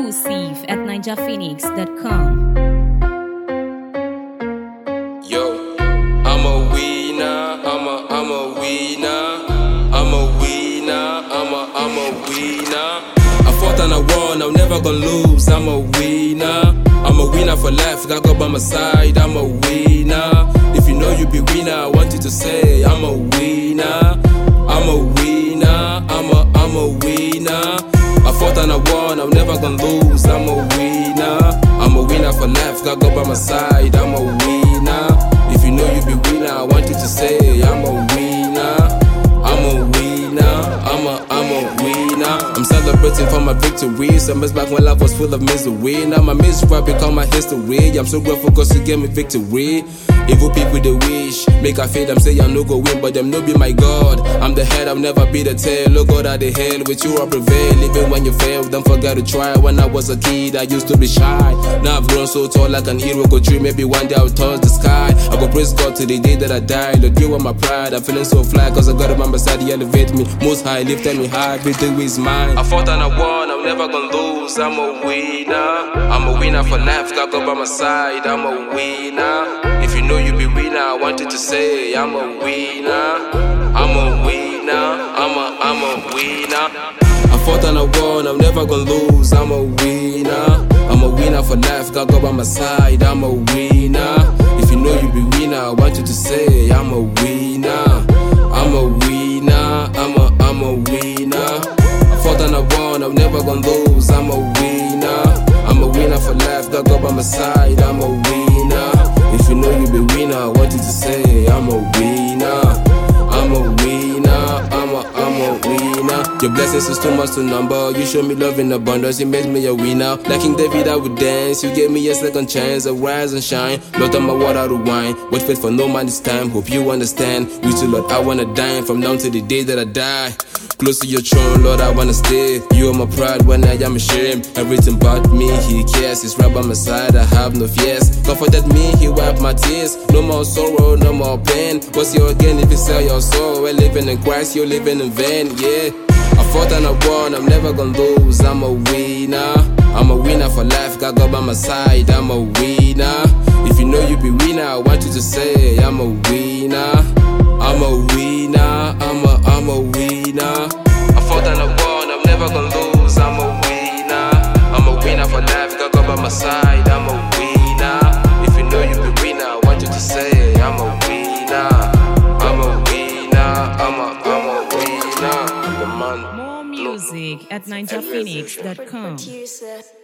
exclusive at ninjaphoenix.com. Yo, I'm a winner, I'm a winner, I'm a winner, I'm a winner. I fought and I won, I'm never gonna lose, I'm a winner. I'm a winner for life, got God by my side, I'm a winner. If you know you be winner, I want you to say, I'm a winner. I'm a winner, I'm a winner. I fought and I won, I'm never gonna lose, I'm a winner. I'm a winner for life, got God by my side, I'm a winner. If you know you be winner, I want you to say, I'm a winner. I'm a winner, I'm a winner. I'm celebrating for my victory. Some years back when life was full of misery. Now my misery become my history. I'm so grateful cause you gave me victory. Evil people they wish, make I feel them say I no go win, but them no be my God. I'm the head, I'll never be the tail. Look God at the hell, with you I prevail. Even when you fail, don't forget to try. When I was a kid, I used to be shy. Now I've grown so tall like an hero go tree. Maybe one day I'll touch the sky. I go praise God to the day that I die. Lord, you are my pride. I'm feeling so fly cause I got him on my side. He elevate me, most high, lifted me high. Everything is mine. I fought and I won, I'm never gonna lose. I'm a winner. I'm a winner for life, got God by my side. I'm a winner. If you know you be winner, I want you to say, I'm a winner. I'm a winner. I'm a winner. I fought and I won, I'm never gonna lose. I'm a winner. I'm a winner for life, got God by my side. I'm a winner. If you know you be winner, I want you to say, I'm a winner. I'm a winner. I'm a winner. I fought and I won, I'm never gonna lose. I'm a winner. I'm a winner for life, got God by my side. I'm a winner. If you know you be winner, I want you to say, I'm a winner. I'm a winner. I'm a winner. Your blessings is too much to number. You show me love in abundance, you made me a winner. Like King David, I would dance. You gave me a second chance, a rise and shine. Lord, I'm my water to wine. Wait faith for no man this time. Hope you understand. You too, Lord, I wanna dine from now to the day that I die. Close to your throne, Lord, I wanna stay. You are my pride when I am ashamed. Everything about me, He cares. He's right by my side, I have no fears. Comforted me, He wiped my tears. No more sorrow, no more pain. What's your gain if you sell your soul? We're living in Christ, you're living in vain, yeah. I fought and I won, I'm never gonna lose. I'm a winner. I'm a winner for life, got God by my side. I'm a winner. If you know you be winner, I want you to say, I'm a winner. I'm a winner. I'm a winner. I fought and I won, I'm never gonna lose. I'm a winner. I'm a winner for life, got God by my side. I'm a winner. If you know you be winner, I want you to say, I'm a winner. I'm a winner. I'm a winner. The man. More music at ninjaphoenix.com.